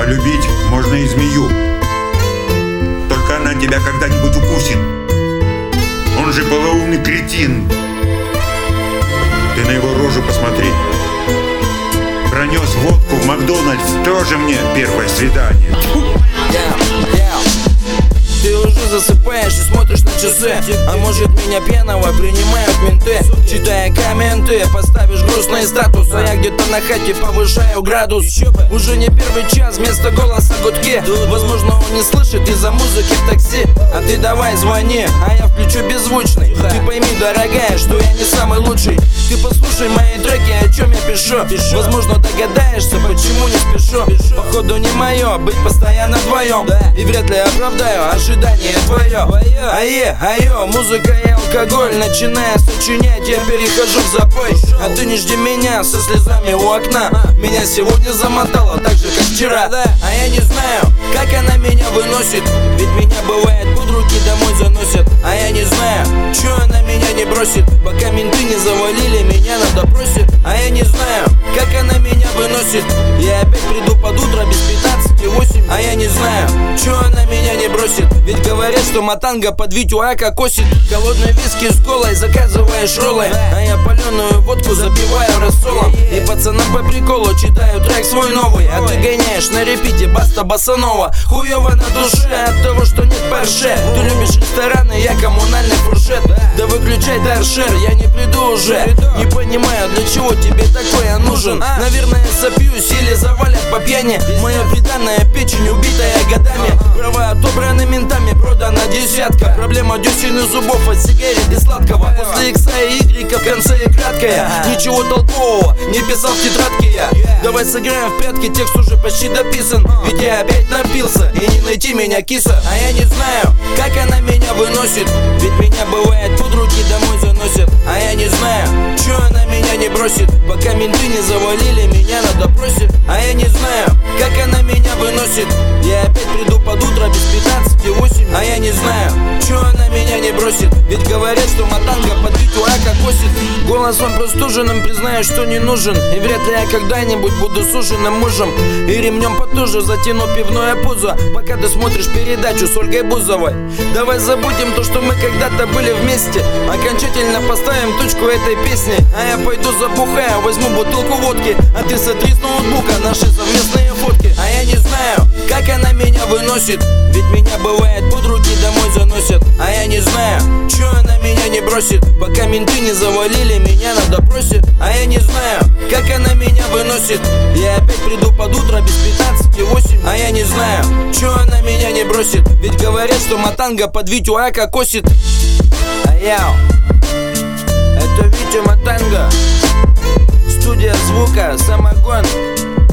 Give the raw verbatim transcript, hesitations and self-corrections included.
Полюбить можно и змею, только она тебя когда-нибудь укусит. Он же полоумный кретин. Ты на его рожу посмотри. Пронес водку в Макдональдс, тоже мне первое свидание. Ты уже засыпаешь и смотришь на часы. А может, меня пьяного принимают менты? Читая комменты, поставишь грустный статус, а я где-то на хате повышаю градус. Уже не первый час, вместо голоса гудки. Возможно, он не слышит из-за музыки в такси. А ты давай звони, а я включу беззвучный. Ты пойми, дорогая, что я не самый лучший. Ты послушай мои треки, о чем я пишу. Возможно, догадаешься, почему не спешу. Походу не мое быть постоянно вдвоем, и вряд ли оправдаю ожидание твое. Ае, айо, музыка и алкоголь. Начиная сочинять, я перехожу в запой. А ты не жди меня со слезами у окна. Меня сегодня замотало так же, как вчера. А я не знаю, как она меня выносит, ведь меня бывает под руки домой заносят. А я не знаю, чё она меня не бросит, пока менты не завалили меня на допросе. А я не знаю, как она меня выносит. Я опять приду под утро без пятнадцати восемь. А я не знаю, чё она меня не бросит, ведь говорят, что матанга под Витю Ака косит. Голодные виски с колой заказываешь роллы, а я паленую водку запиваю рассолом. И пацанам по приколу читаю трек свой новый, а ты гоняешь на репите Баста Босанова. Хуёво на душе от того, что нет парше. Ты любишь рестораны, я коммунальный фуршет. Да выключай торшер, я не приду уже. Не понимаю, для чего тебе такое нужен. Наверное, сопьюсь или завалят по пьяни. Моя приданная печень, убитая годами. Права отобраны ментами, продана десятка. Проблема десен и зубов от сигарет и сладкого. После икса и игрека в конце и краткая. Ничего толкового не писал в тетрадке я. Давай сыграем в прятки, текст уже почти дописан. Ведь я опять напился, и не найти меня киса. А я не знаю, как она меня выносит, ведь меня бывает под руки домой заносят. А я не знаю, чё она меня не бросит, пока менты не завалили меня на допросе. А я не знаю, как она меня выносит. Я опять приду под утро без пятнадцати восемь. А я не знаю, чё она меня не бросит, ведь говорят, что матанга под Витю Ака косит. Голосом простуженным признаю, что не нужен, и вряд ли я когда-нибудь буду суженым мужем. И ремнем потуже затяну пивное пузо, пока ты смотришь передачу с Ольгой Бузовой. Давай забудем то, что мы когда-то были вместе, окончательно поставим точку этой песни. А я пойду забухаю, возьму бутылку водки, а ты сотри с ноутбука наши совместные фотки. А я не знаю, как она меня выносит, ведь меня бывает под руки домой заносят. А я не знаю, чё она меня не бросит, пока менты не завалили меня на допросе. А я не знаю, как она меня выносит. Я опять приду под утро без пятнадцати восемь. А я не знаю, чё она меня не бросит, ведь говорят, что матанга под Витю Ака косит. Аяу, это Витя Матанга, студия звука Самогон.